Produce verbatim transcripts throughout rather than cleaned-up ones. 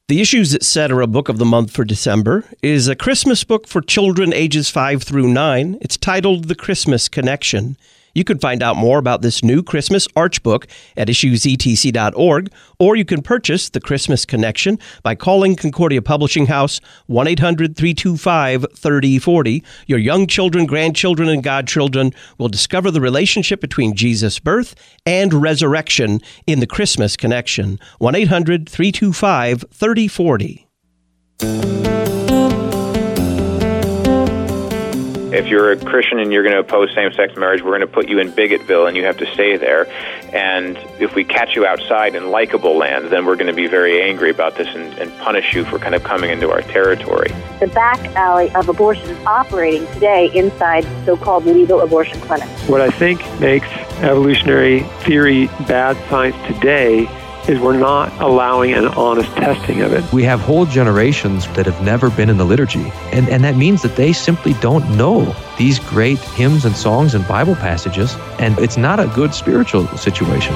The Issues Etc. book of the month for December is a Christmas book for children ages five through nine. It's titled The Christmas Connection. You can find out more about this new Christmas Arch book at issues e t c dot org, or you can purchase The Christmas Connection by calling Concordia Publishing House one eight hundred three two five three oh four oh. Your young children, grandchildren, and godchildren will discover the relationship between Jesus' birth and resurrection in The Christmas Connection. one eight hundred three two five three oh four oh. If you're a Christian and you're going to oppose same-sex marriage, we're going to put you in Bigotville and you have to stay there. And if we catch you outside in likable land, then we're going to be very angry about this and, and punish you for kind of coming into our territory. The back alley of abortion is operating today inside so-called legal abortion clinics. What I think makes evolutionary theory bad science today is we're not allowing an honest testing of it. We have whole generations that have never been in the liturgy, and, and that means that they simply don't know these great hymns and songs and Bible passages, and it's not a good spiritual situation.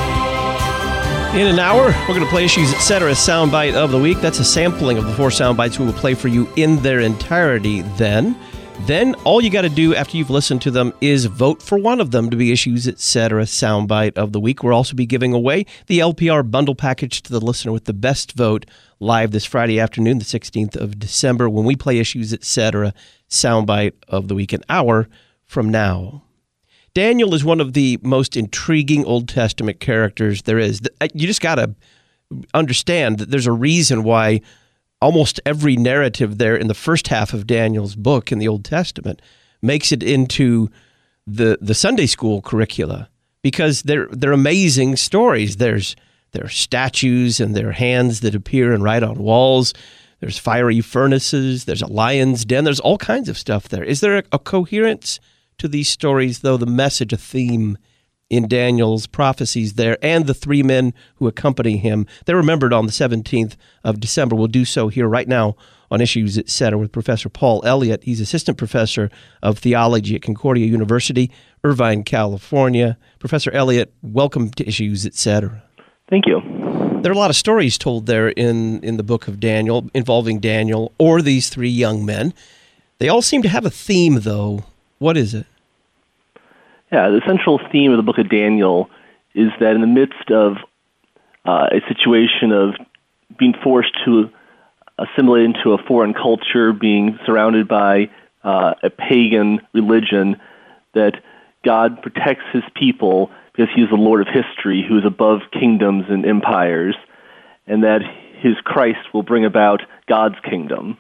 In an hour, we're going to play Issues Etc. soundbite of the week. That's a sampling of the four soundbites we will play for you in their entirety then. Then all you got to do after you've listened to them is vote for one of them to be Issues Etc. soundbite of the week. We'll also be giving away the L P R bundle package to the listener with the best vote live this Friday afternoon, the sixteenth of December, when we play Issues Etc. soundbite of the week, an hour from now. Daniel is one of the most intriguing Old Testament characters there is. You just got to understand that there's a reason why almost every narrative there in the first half of Daniel's book in the Old Testament makes it into the the Sunday school curricula, because they're they're amazing stories. There's there are statues and there are hands that appear and write on walls. There's fiery furnaces. There's a lion's den. There's all kinds of stuff there. Is there a, a coherence to these stories, though? The message, a theme in Daniel's prophecies there, and the three men who accompany him. They're remembered on the seventeenth of December. We'll do so here right now on Issues Etc. with Professor Paul Elliott. He's assistant professor of theology at Concordia University, Irvine, California. Professor Elliott, welcome to Issues Etc. Thank you. There are a lot of stories told there in, in the book of Daniel involving Daniel or these three young men. They all seem to have a theme, though. What is it? Yeah, the central theme of the book of Daniel is that in the midst of uh, a situation of being forced to assimilate into a foreign culture, being surrounded by uh, a pagan religion, that God protects his people because he is the Lord of history, who is above kingdoms and empires, and that his Christ will bring about God's kingdom.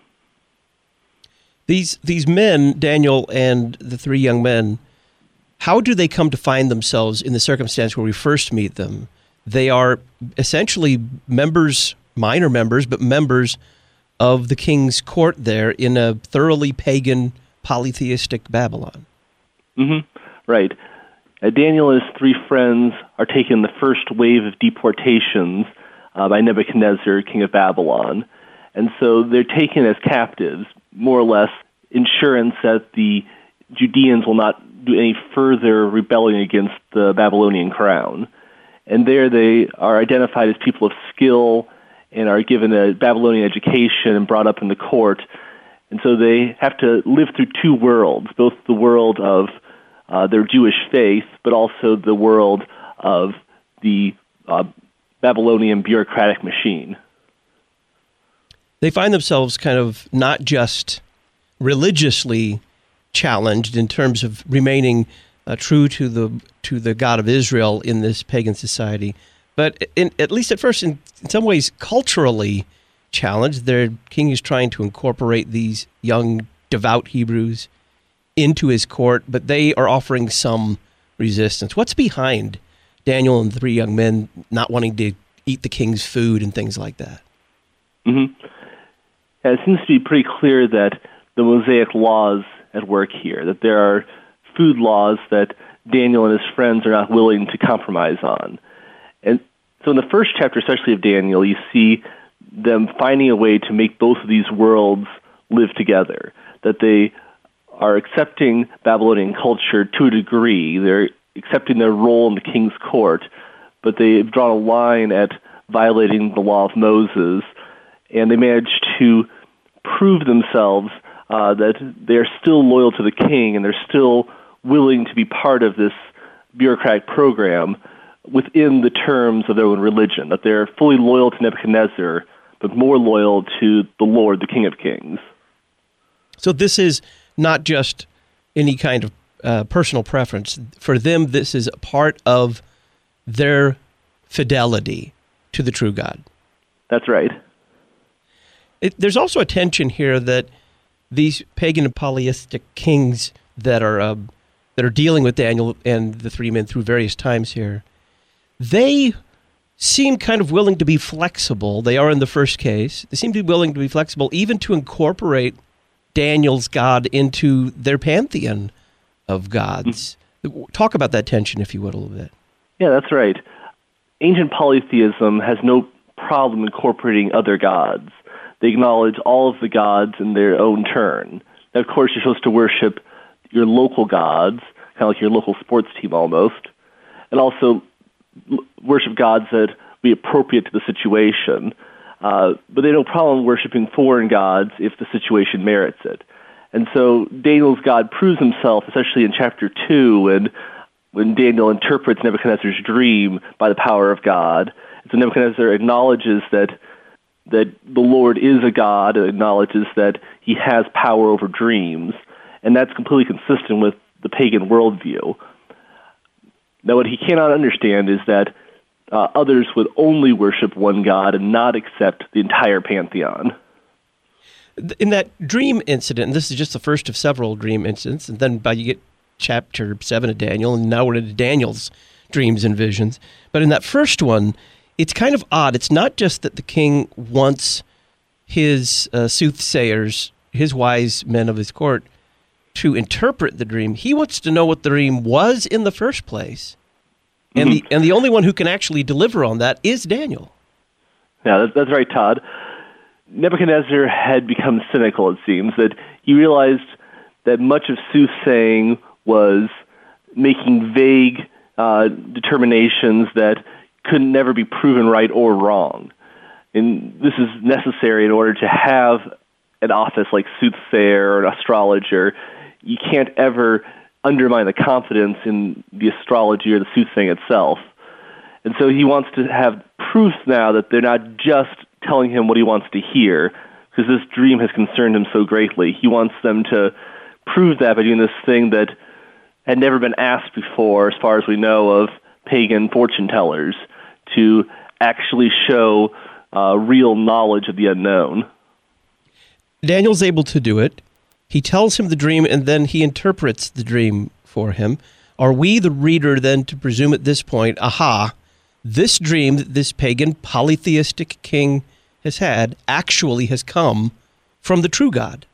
These these men, Daniel and the three young men, how do they come to find themselves in the circumstance where we first meet them? They are essentially members, minor members, but members of the king's court there in a thoroughly pagan, polytheistic Babylon. Mm-hmm. Right. Uh, Daniel and his three friends are taking the first wave of deportations uh, by Nebuchadnezzar, king of Babylon. And so they're taken as captives, more or less insurance that the Judeans will not do any further rebellion against the Babylonian crown. And there they are identified as people of skill and are given a Babylonian education and brought up in the court. And so they have to live through two worlds, both the world of uh, their Jewish faith, but also the world of the uh, Babylonian bureaucratic machine. They find themselves kind of not just religiously challenged in terms of remaining uh, true to the to the God of Israel in this pagan society, but in, at least at first, in, in some ways, culturally challenged. Their king is trying to incorporate these young, devout Hebrews into his court, but they are offering some resistance. What's behind Daniel and the three young men not wanting to eat the king's food and things like that? Mm-hmm. Yeah, it seems to be pretty clear that the Mosaic laws at work here, that there are food laws that Daniel and his friends are not willing to compromise on. And so in the first chapter, especially of Daniel, you see them finding a way to make both of these worlds live together, that they are accepting Babylonian culture to a degree. They're accepting their role in the king's court, but they've drawn a line at violating the law of Moses and they managed to prove themselves uh, that they're still loyal to the king and they're still willing to be part of this bureaucratic program within the terms of their own religion, that they're fully loyal to Nebuchadnezzar, but more loyal to the Lord, the King of Kings. So this is not just any kind of uh, personal preference. For them, this is a part of their fidelity to the true God. That's right. It, there's also a tension here that these pagan and polytheistic kings that are uh, that are dealing with Daniel and the three men through various times here, they seem kind of willing to be flexible. They are in the first case. They seem to be willing to be flexible, even to incorporate Daniel's God into their pantheon of gods. Mm-hmm. Talk about that tension, if you would, a little bit. Yeah, that's right. Ancient polytheism has no problem incorporating other gods. They acknowledge all of the gods in their own turn. Now, of course, you're supposed to worship your local gods, kind of like your local sports team almost, and also worship gods that be appropriate to the situation. Uh, but they have no problem worshiping foreign gods if the situation merits it. And so Daniel's God proves himself, especially in chapter two, when, when Daniel interprets Nebuchadnezzar's dream by the power of God. And so Nebuchadnezzar acknowledges that that the Lord is a God, acknowledges that he has power over dreams, and that's completely consistent with the pagan worldview. Now, what he cannot understand is that uh, others would only worship one God and not accept the entire pantheon. In that dream incident, and this is just the first of several dream incidents, and then by you get chapter seven of Daniel, and now we're into Daniel's dreams and visions. But in that first one, it's kind of odd. It's not just that the king wants his uh, soothsayers, his wise men of his court, to interpret the dream. He wants to know what the dream was in the first place. And mm-hmm. the and the only one who can actually deliver on that is Daniel. Yeah, that's, that's right, Todd. Nebuchadnezzar had become cynical, it seems, that he realized that much of soothsaying was making vague uh, determinations that could never be proven right or wrong. And this is necessary in order to have an office like soothsayer or an astrologer. You can't ever undermine the confidence in the astrology or the soothsaying itself. And so he wants to have proof now that they're not just telling him what he wants to hear, because this dream has concerned him so greatly. He wants them to prove that by doing this thing that had never been asked before, as far as we know, of pagan fortune tellers, to actually show uh, real knowledge of the unknown. Daniel's able to do it. He tells him the dream, and then he interprets the dream for him. Are we, the reader, then to presume at this point, aha, this dream that this pagan polytheistic king has had actually has come from the true God?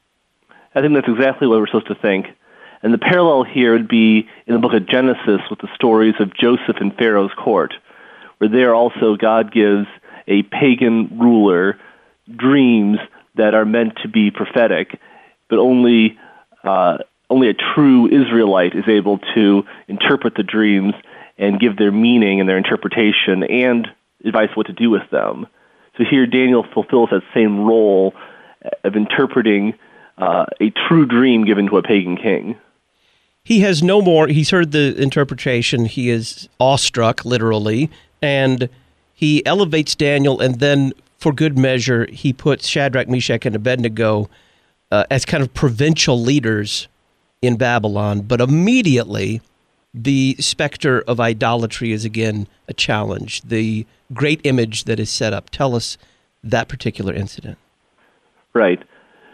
I think that's exactly what we're supposed to think. And the parallel here would be in the book of Genesis with the stories of Joseph in Pharaoh's court, where there also God gives a pagan ruler dreams that are meant to be prophetic, but only uh, only a true Israelite is able to interpret the dreams and give their meaning and their interpretation and advice what to do with them. So here Daniel fulfills that same role of interpreting uh, a true dream given to a pagan king. He has no more, he's heard the interpretation, he is awestruck, literally, and he elevates Daniel, and then, for good measure, he puts Shadrach, Meshach, and Abednego uh, as kind of provincial leaders in Babylon. But immediately, the specter of idolatry is again a challenge. The great image that is set up. Tell us that particular incident. Right.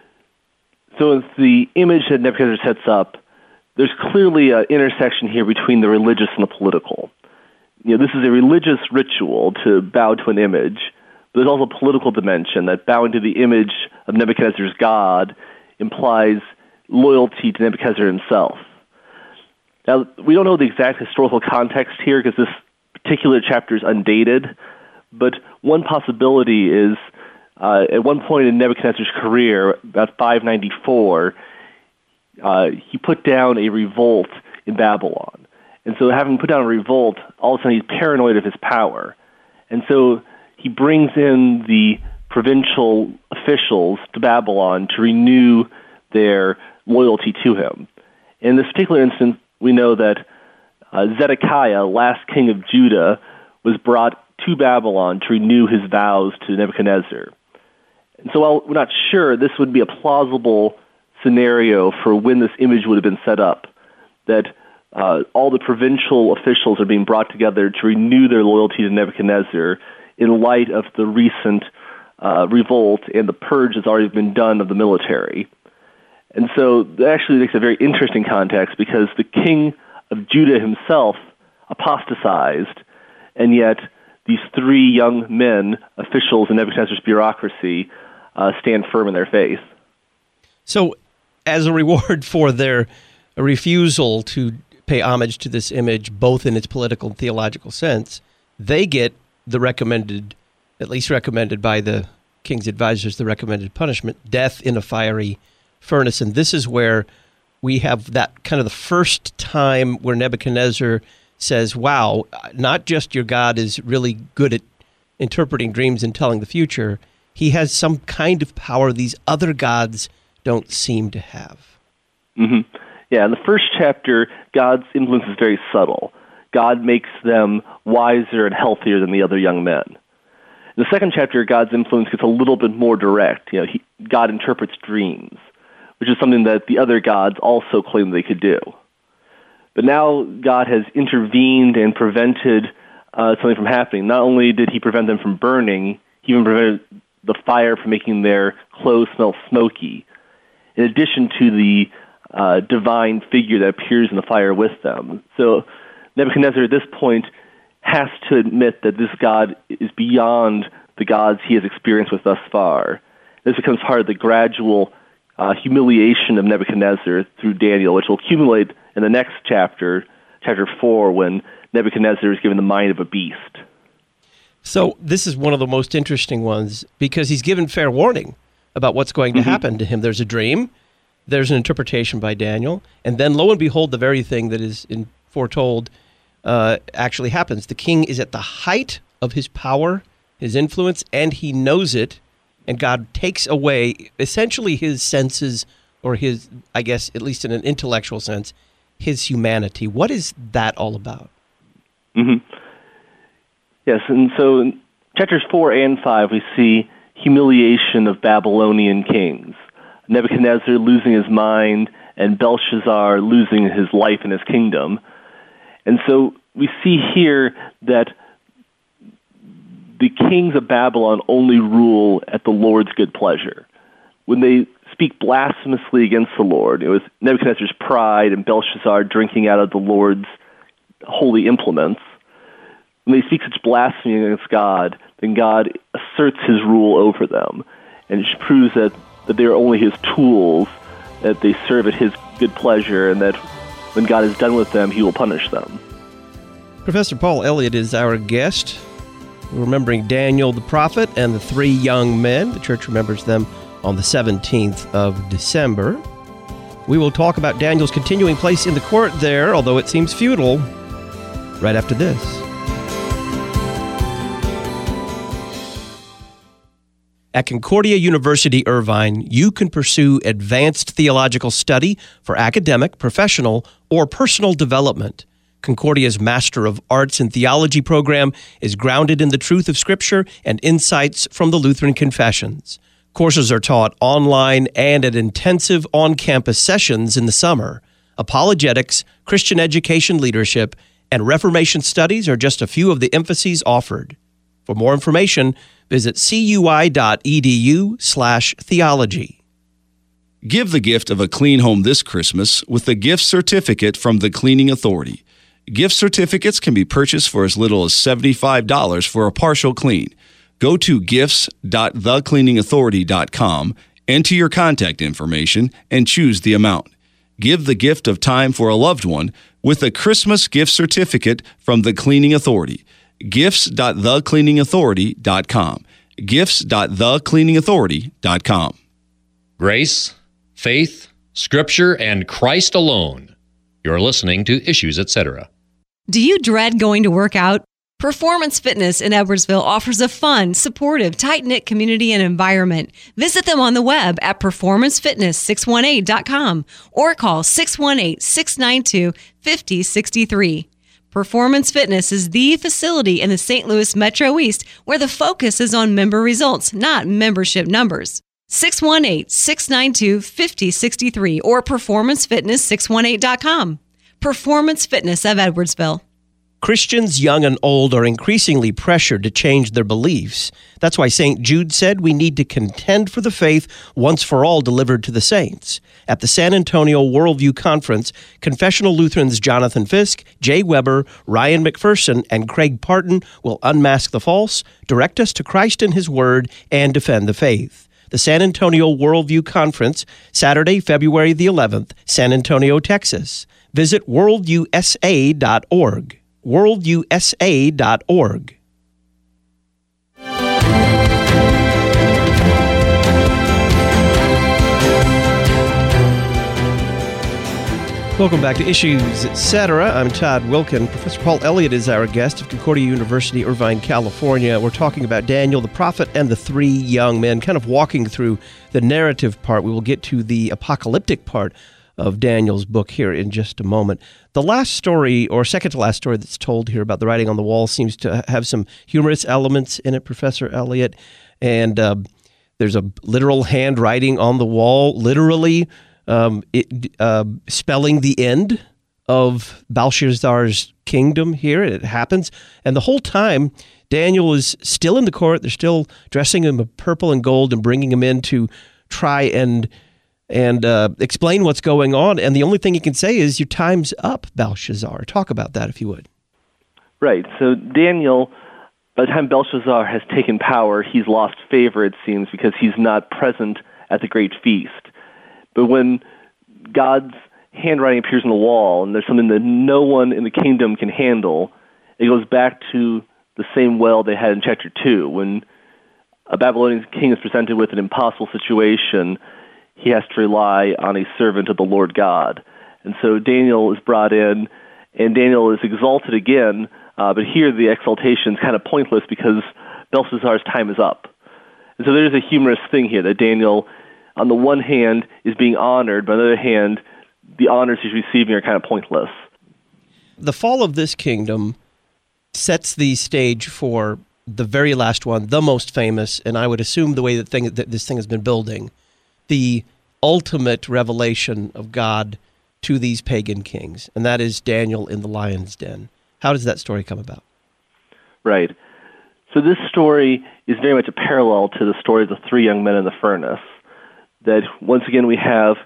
So it's the image that Nebuchadnezzar sets up. There's clearly an intersection here between the religious and the political. You know, this is a religious ritual to bow to an image, but there's also a political dimension that bowing to the image of Nebuchadnezzar's God implies loyalty to Nebuchadnezzar himself. Now, we don't know the exact historical context here because this particular chapter is undated, but one possibility is uh, at one point in Nebuchadnezzar's career, about five ninety-four, uh, he put down a revolt in Babylon. And so having put down a revolt, all of a sudden he's paranoid of his power. And so he brings in the provincial officials to Babylon to renew their loyalty to him. In this particular instance, we know that uh, Zedekiah, last king of Judah, was brought to Babylon to renew his vows to Nebuchadnezzar. And so while we're not sure, this would be a plausible scenario for when this image would have been set up, that uh, all the provincial officials are being brought together to renew their loyalty to Nebuchadnezzar in light of the recent uh, revolt and the purge that's already been done of the military. And so that actually makes a very interesting context, because the king of Judah himself apostatized, and yet these three young men, officials in Nebuchadnezzar's bureaucracy, uh, stand firm in their faith. So as a reward for their refusal to pay homage to this image, both in its political and theological sense, they get the recommended, at least recommended by the king's advisors, the recommended punishment, death in a fiery furnace. And this is where we have that kind of the first time where Nebuchadnezzar says, wow, not just your God is really good at interpreting dreams and telling the future, he has some kind of power these other gods don't seem to have. Mm-hmm. Yeah, in the first chapter, God's influence is very subtle. God makes them wiser and healthier than the other young men. In the second chapter, God's influence gets a little bit more direct. You know, he, God interprets dreams, which is something that the other gods also claimed they could do. But now God has intervened and prevented uh, something from happening. Not only did he prevent them from burning, he even prevented the fire from making their clothes smell smoky, in addition to the uh, divine figure that appears in the fire with them. So Nebuchadnezzar at this point has to admit that this God is beyond the gods he has experienced with thus far. This becomes part of the gradual uh, humiliation of Nebuchadnezzar through Daniel, which will accumulate in the next chapter, chapter four, when Nebuchadnezzar is given the mind of a beast. So this is one of the most interesting ones, because he's given fair warning about what's going to mm-hmm. happen to him. There's a dream, there's an interpretation by Daniel, and then lo and behold, the very thing that is in, foretold uh, actually happens. The king is at the height of his power, his influence, and he knows it, and God takes away essentially his senses, or his, I guess, at least in an intellectual sense, his humanity. What is that all about? Mm-hmm. Yes, and so in chapters four and five, we see humiliation of Babylonian kings. Nebuchadnezzar losing his mind, and Belshazzar losing his life and his kingdom. And so we see here that the kings of Babylon only rule at the Lord's good pleasure. When they speak blasphemously against the Lord, it was Nebuchadnezzar's pride and Belshazzar drinking out of the Lord's holy implements. When they speak such blasphemy against God, then God asserts his rule over them. And it proves that, that they are only his tools, that they serve at his good pleasure, and that when God is done with them, he will punish them. Professor Paul Elliott is our guest. We're remembering Daniel the prophet and the three young men. The church remembers them on the seventeenth of December. We will talk about Daniel's continuing place in the court there, although it seems futile, right after this. At Concordia University Irvine, you can pursue advanced theological study for academic, professional, or personal development. Concordia's Master of Arts in Theology program is grounded in the truth of Scripture and insights from the Lutheran Confessions. Courses are taught online and at intensive on-campus sessions in the summer. Apologetics, Christian education leadership, and Reformation studies are just a few of the emphases offered. For more information, visit cui.edu slash theology. Give the gift of a clean home this Christmas with the gift certificate from the Cleaning Authority. Gift certificates can be purchased for as little as seventy-five dollars for a partial clean. Go to gifts dot the cleaning authority dot com, enter your contact information, and choose the amount. Give the gift of time for a loved one with a Christmas gift certificate from the Cleaning Authority. gifts dot the cleaning authority dot com. gifts dot the cleaning authority dot com. Grace, faith, Scripture, and Christ alone. You're listening to Issues, et cetera. Do you dread going to work out? Performance Fitness in Edwardsville offers a fun, supportive, tight-knit community and environment. Visit them on the web at performance fitness six one eight dot com or call six one eight, six nine two, five zero six three. Performance Fitness is the facility in the Saint Louis Metro East where the focus is on member results, not membership numbers. six one eight, six nine two, five zero six three or performance fitness six one eight dot com. Performance Fitness of Edwardsville. Christians, young and old, are increasingly pressured to change their beliefs. That's why Saint Jude said we need to contend for the faith once for all delivered to the saints. At the San Antonio Worldview Conference, Confessional Lutherans Jonathan Fisk, Jay Weber, Ryan McPherson, and Craig Parton will unmask the false, direct us to Christ and His Word, and defend the faith. The San Antonio Worldview Conference, Saturday, February the eleventh, San Antonio, Texas. Visit worldview s a dot org. worldview s a dot org. Welcome back to Issues, et cetera. I'm Todd Wilkin. Professor Paul Elliott is our guest of Concordia University, Irvine, California. We're talking about Daniel, the prophet, and the three young men, kind of walking through the narrative part. We will get to the apocalyptic part of Daniel's book here in just a moment. The last story, or second to last story that's told here about the writing on the wall seems to have some humorous elements in it, Professor Elliott. And uh, there's a literal handwriting on the wall, literally um, it, uh, spelling the end of Belshazzar's kingdom here. It happens. And the whole time, Daniel is still in the court. They're still dressing him in purple and gold and bringing him in to try and and uh, explain what's going on. And the only thing he can say is, your time's up, Belshazzar. Talk about that, if you would. Right. So Daniel, by the time Belshazzar has taken power, he's lost favor, it seems, because he's not present at the great feast. But when God's handwriting appears on the wall, and there's something that no one in the kingdom can handle, it goes back to the same well they had in chapter two, when a Babylonian king is presented with an impossible situation. He has to rely on a servant of the Lord God. And so Daniel is brought in, and Daniel is exalted again, uh, but here the exaltation is kind of pointless because Belshazzar's time is up. And so there's a humorous thing here, that Daniel, on the one hand, is being honored, but on the other hand, the honors he's receiving are kind of pointless. The fall of this kingdom sets the stage for the very last one, the most famous, and I would assume the way that, thing, that this thing has been building, the ultimate revelation of God to these pagan kings, and that is Daniel in the lion's den. How does that story come about? Right. So this story is very much a parallel to the story of the three young men in the furnace, that once again we have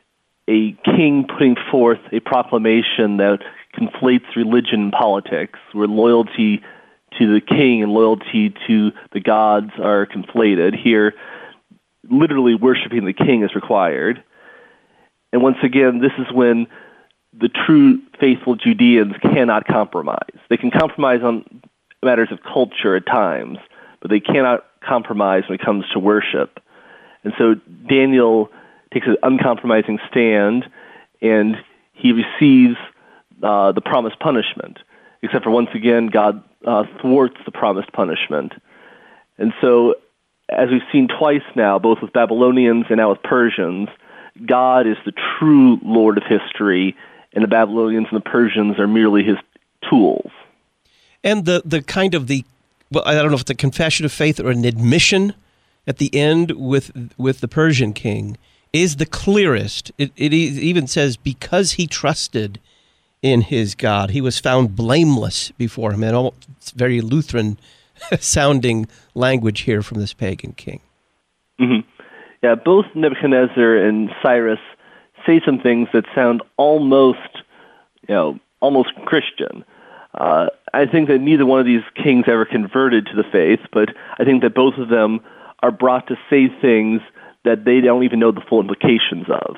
a king putting forth a proclamation that conflates religion and politics, where loyalty to the king and loyalty to the gods are conflated. Here, literally worshiping the king is required. And once again, this is when the true faithful Judeans cannot compromise. They can compromise on matters of culture at times, but they cannot compromise when it comes to worship. And so Daniel takes an uncompromising stand, and he receives uh, the promised punishment, except for once again, God uh, thwarts the promised punishment. And so, as we've seen twice now, both with Babylonians and now with Persians, God is the true Lord of history, and the Babylonians and the Persians are merely his tools. And the, the kind of the, well, I don't know if it's a confession of faith or an admission at the end with with the Persian king is the clearest. It, it even says, because he trusted in his God, he was found blameless before him. And it's very Lutheran sounding language here from this pagan king. Mm-hmm. Yeah, both Nebuchadnezzar and Cyrus say some things that sound almost, you know, almost Christian. Uh, I think that neither one of these kings ever converted to the faith, but I think that both of them are brought to say things that they don't even know the full implications of.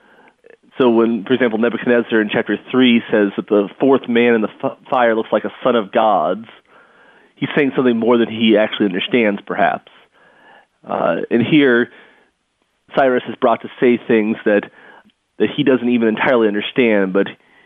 So when, for example, Nebuchadnezzar in chapter three says that the fourth man in the f- fire looks like a son of gods, he's saying something more than he actually understands, perhaps. Uh, and here, Cyrus is brought to say things that that he doesn't even entirely understand, but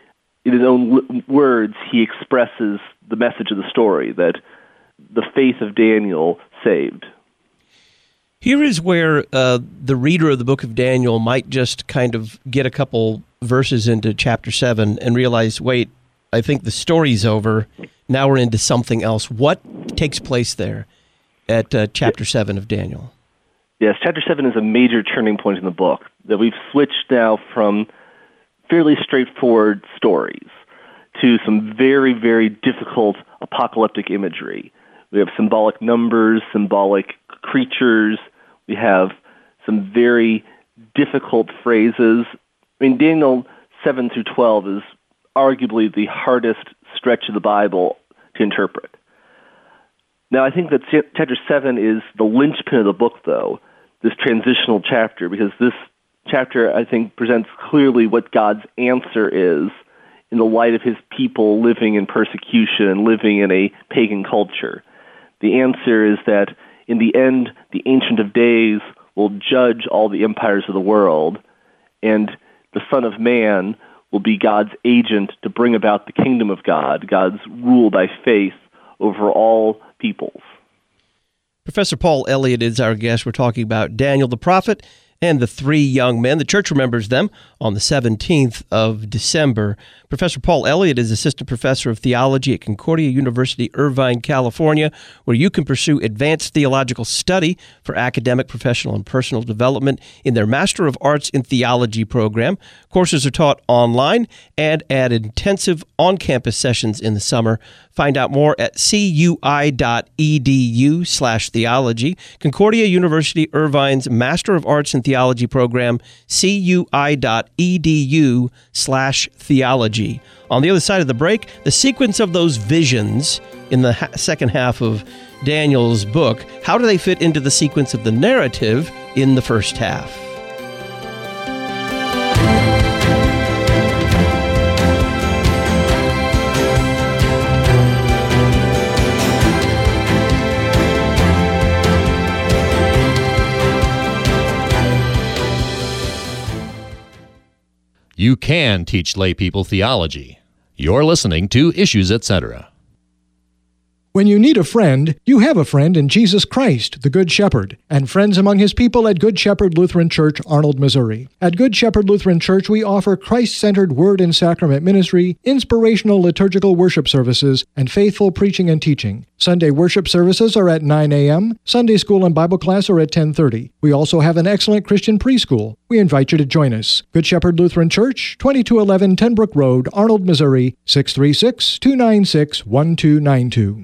in his own words, he expresses the message of the story, that the faith of Daniel saved. Here is where uh, the reader of the book of Daniel might just kind of get a couple verses into chapter seven and realize, wait, I think the story's over. Now we're into something else. What takes place there at uh, chapter seven of Daniel? Yes, chapter seven is a major turning point in the book, that we've switched now from fairly straightforward stories to some very, very difficult apocalyptic imagery. We have symbolic numbers, symbolic creatures. We have some very difficult phrases. I mean, Daniel seven through twelve is arguably the hardest stretch of the Bible to interpret. Now, I think that chapter seven is the linchpin of the book, though, this transitional chapter, because this chapter, I think, presents clearly what God's answer is in the light of his people living in persecution and living in a pagan culture. The answer is that in the end, the Ancient of Days will judge all the empires of the world, and the Son of Man will be God's agent to bring about the kingdom of God, God's rule by faith over all peoples. Professor Paul Elliott is our guest. We're talking about Daniel the prophet and the three young men. The church remembers them on the seventeenth of December. Professor Paul Elliott is assistant professor of theology at Concordia University, Irvine, California, where you can pursue advanced theological study for academic, professional, and personal development in their Master of Arts in Theology program. Courses are taught online and at intensive on-campus sessions in the summer. Find out more at cui.edu slash theology. Concordia University, Irvine's Master of Arts in Theology program, cui.edu slash theology. On the other side of the break, the sequence of those visions in the ha- second half of Daniel's book, how do they fit into the sequence of the narrative in the first half? You can teach lay people theology. You're listening to Issues, et cetera. When you need a friend, you have a friend in Jesus Christ, the Good Shepherd, and friends among his people at Good Shepherd Lutheran Church, Arnold, Missouri. At Good Shepherd Lutheran Church, we offer Christ-centered word and sacrament ministry, inspirational liturgical worship services, and faithful preaching and teaching. Sunday worship services are at nine a.m., Sunday school and Bible class are at ten thirty. We also have an excellent Christian preschool. We invite you to join us. Good Shepherd Lutheran Church, twenty-two eleven Ten Brook Road, Arnold, Missouri, six three six, two nine six, one two nine two.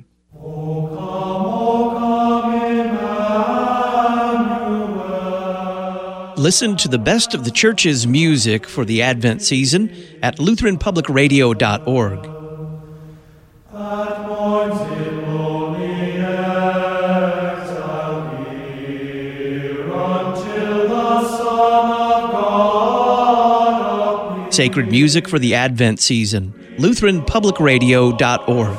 Listen to the best of the church's music for the Advent season at lutheran public radio dot org. Sacred music for the Advent season, lutheran public radio dot org.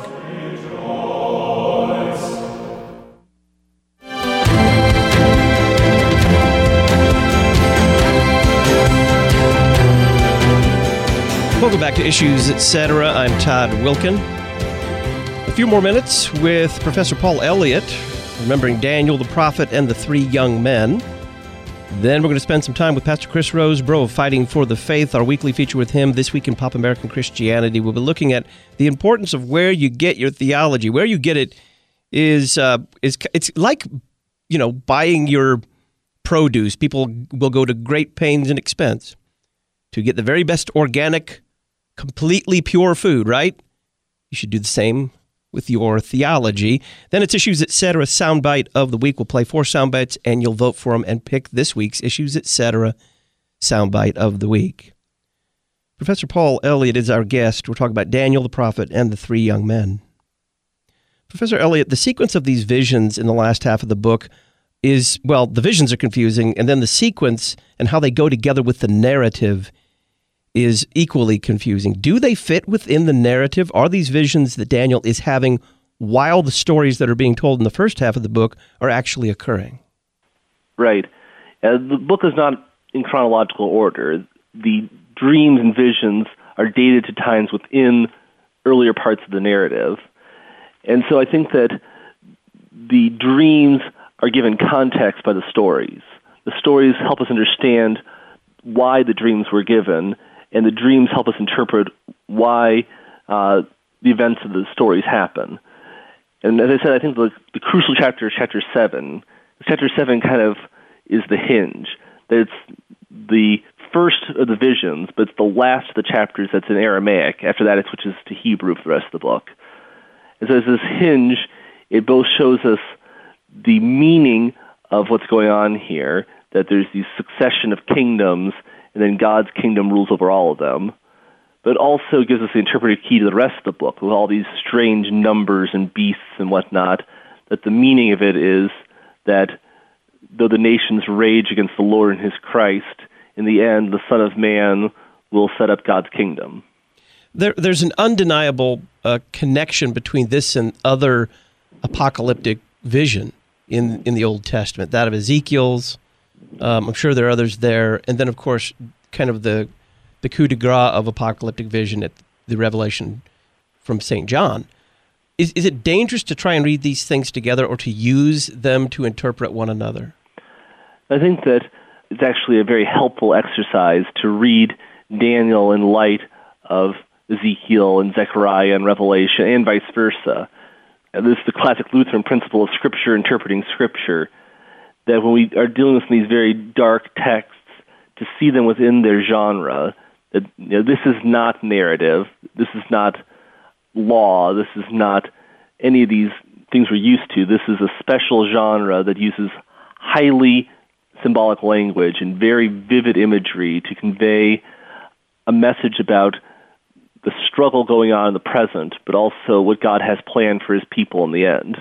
Welcome back to Issues, et cetera. I'm Todd Wilkin. A few more minutes with Professor Paul Elliott, remembering Daniel the prophet and the three young men. Then we're going to spend some time with Pastor Chris Rosebrough of Fighting for the Faith, our weekly feature with him this week in Pop American Christianity. We'll be looking at the importance of where you get your theology. Where you get it is uh, is it's like, you know, buying your produce. People will go to great pains and expense to get the very best organic, completely pure food, right? You should do the same with your theology. Then it's Issues, et cetera. Soundbite of the week. We'll play four soundbites, and you'll vote for them and pick this week's Issues, et cetera. Soundbite of the week. Professor Paul Elliott is our guest. We're talking about Daniel the prophet and the three young men. Professor Elliott, the sequence of these visions in the last half of the book is, well, the visions are confusing, and then the sequence and how they go together with the narrative is equally confusing. Do they fit within the narrative? Are these visions that Daniel is having while the stories that are being told in the first half of the book are actually occurring? Right. Uh, the book is not in chronological order. The dreams and visions are dated to times within earlier parts of the narrative. And so I think that the dreams are given context by the stories. The stories help us understand why the dreams were given, and the dreams help us interpret why uh, the events of the stories happen. And as I said, I think the, the crucial chapter is chapter seven. Chapter seven kind of is the hinge. It's the first of the visions, but it's the last of the chapters that's in Aramaic. After that, it switches to Hebrew for the rest of the book. And so as this hinge, it both shows us the meaning of what's going on here, that there's this succession of kingdoms, and then God's kingdom rules over all of them, but also gives us the interpretive key to the rest of the book, with all these strange numbers and beasts and whatnot, that the meaning of it is that though the nations rage against the Lord and his Christ, in the end, the Son of Man will set up God's kingdom. There, there's an undeniable uh, connection between this and other apocalyptic vision in, in the Old Testament, that of Ezekiel's. Um, I'm sure there are others there. And then, of course, kind of the the coup de grace of apocalyptic vision at the Revelation from Saint John. Is, is it dangerous to try and read these things together or to use them to interpret one another? I think that it's actually a very helpful exercise to read Daniel in light of Ezekiel and Zechariah and Revelation and vice versa. And this is the classic Lutheran principle of Scripture interpreting Scripture, that when we are dealing with these very dark texts, to see them within their genre, that you know, this is not narrative, this is not law, this is not any of these things we're used to. This is a special genre that uses highly symbolic language and very vivid imagery to convey a message about the struggle going on in the present, but also what God has planned for his people in the end.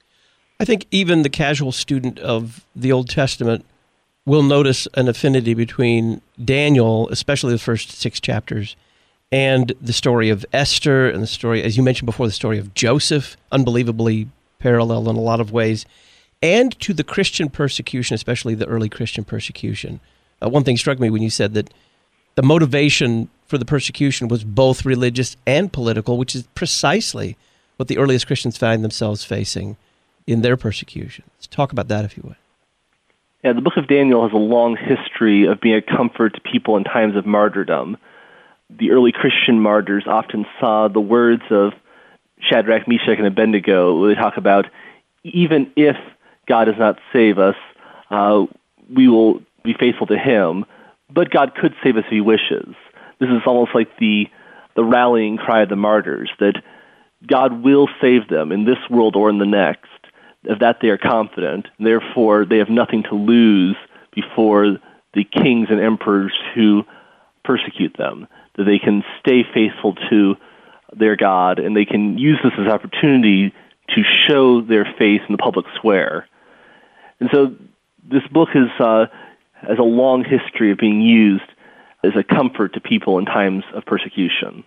I think even the casual student of the Old Testament will notice an affinity between Daniel, especially the first six chapters, and the story of Esther and the story, as you mentioned before, the story of Joseph, unbelievably parallel in a lot of ways, and to the Christian persecution, especially the early Christian persecution. Uh, one thing struck me when you said that the motivation for the persecution was both religious and political, which is precisely what the earliest Christians found themselves facing in their persecutions. Talk about that, if you would. Yeah, the book of Daniel has a long history of being a comfort to people in times of martyrdom. The early Christian martyrs often saw the words of Shadrach, Meshach, and Abednego, where they talk about, even if God does not save us, uh, we will be faithful to him, but God could save us if he wishes. This is almost like the, the rallying cry of the martyrs, that God will save them in this world or in the next. Of that they are confident, and therefore they have nothing to lose before the kings and emperors who persecute them, that they can stay faithful to their God, and they can use this as an opportunity to show their faith in the public square. And so this book is, uh, has a long history of being used as a comfort to people in times of persecution.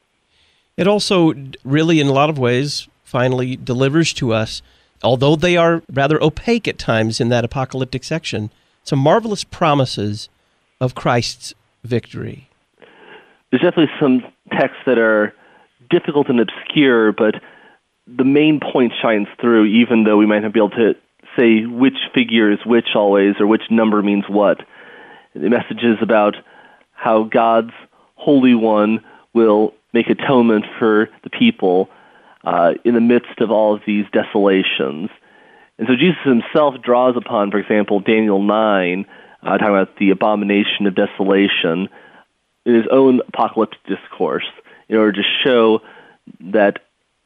It also really, in a lot of ways, finally delivers to us, although they are rather opaque at times in that apocalyptic section, some marvelous promises of Christ's victory. There's definitely some texts that are difficult and obscure, but the main point shines through, even though we might not be able to say which figure is which always, or which number means what. The message is about how God's Holy One will make atonement for the people uh, in the midst of all of these desolations. And so Jesus himself draws upon, for example, Daniel nine, uh, talking about the abomination of desolation, in his own apocalyptic discourse, in order to show that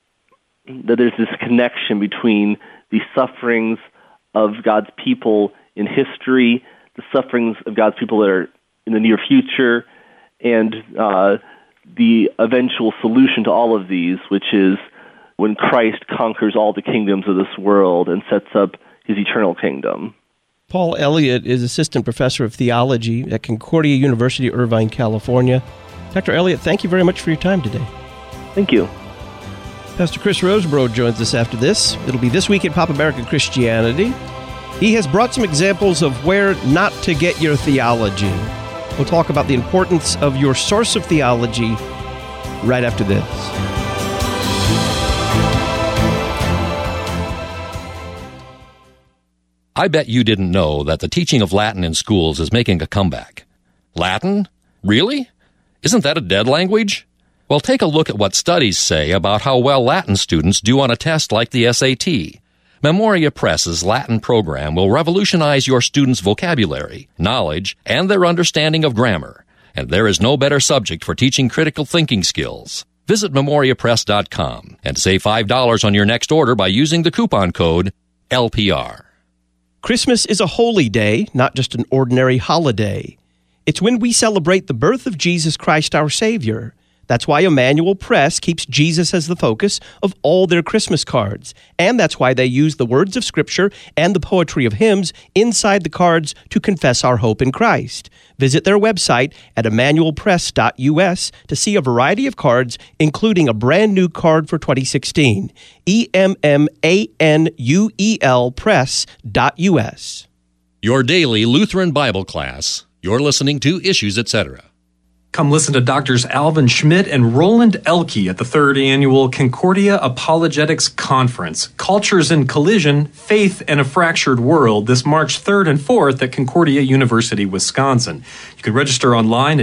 that there's this connection between the sufferings of God's people in history, the sufferings of God's people that are in the near future, and uh, the eventual solution to all of these, which is when Christ conquers all the kingdoms of this world and sets up his eternal kingdom. Paul Elliott is Assistant Professor of Theology at Concordia University, Irvine, California. Doctor Elliott, thank you very much for your time today. Thank you. Pastor Chris Rosebrough joins us after this. It'll be This Week in Pop American Christianity. He has brought some examples of where not to get your theology. We'll talk about the importance of your source of theology right after this. I bet you didn't know that the teaching of Latin in schools is making a comeback. Latin? Really? Isn't that a dead language? Well, take a look at what studies say about how well Latin students do on a test like the S A T. Memoria Press's Latin program will revolutionize your students' vocabulary, knowledge, and their understanding of grammar. And there is no better subject for teaching critical thinking skills. Visit memoria press dot com and save five dollars on your next order by using the coupon code L P R. Christmas is a holy day, not just an ordinary holiday. It's when we celebrate the birth of Jesus Christ, our Savior. That's why Emmanuel Press keeps Jesus as the focus of all their Christmas cards. And that's why they use the words of Scripture and the poetry of hymns inside the cards to confess our hope in Christ. Visit their website at emmanuel press dot u s to see a variety of cards, including a brand new card for twenty sixteen. E M M A N U E L press dot u s. Your daily Lutheran Bible class. You're listening to Issues, et cetera. Come listen to Doctors Alvin Schmidt and Roland Elke at the third annual Concordia Apologetics Conference, Cultures in Collision, Faith and a Fractured World, this March third and fourth at Concordia University, Wisconsin. You can register online at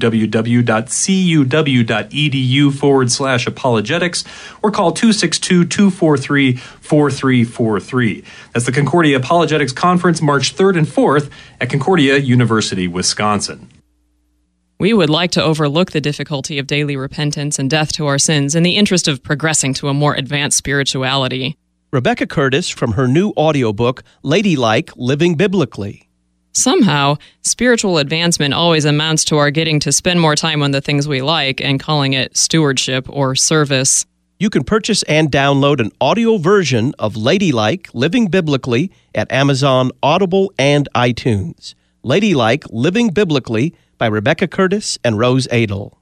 www.cuw.edu forward slash apologetics or call two six two, two four three, four three four three. That's the Concordia Apologetics Conference, March third and fourth at Concordia University, Wisconsin. We would like to overlook the difficulty of daily repentance and death to our sins in the interest of progressing to a more advanced spirituality. Rebecca Curtis from her new audiobook, Ladylike, Living Biblically. Somehow, spiritual advancement always amounts to our getting to spend more time on the things we like and calling it stewardship or service. You can purchase and download an audio version of Ladylike, Living Biblically at Amazon, Audible, and iTunes. Ladylike, Living Biblically by Rebecca Curtis and Rose Adel.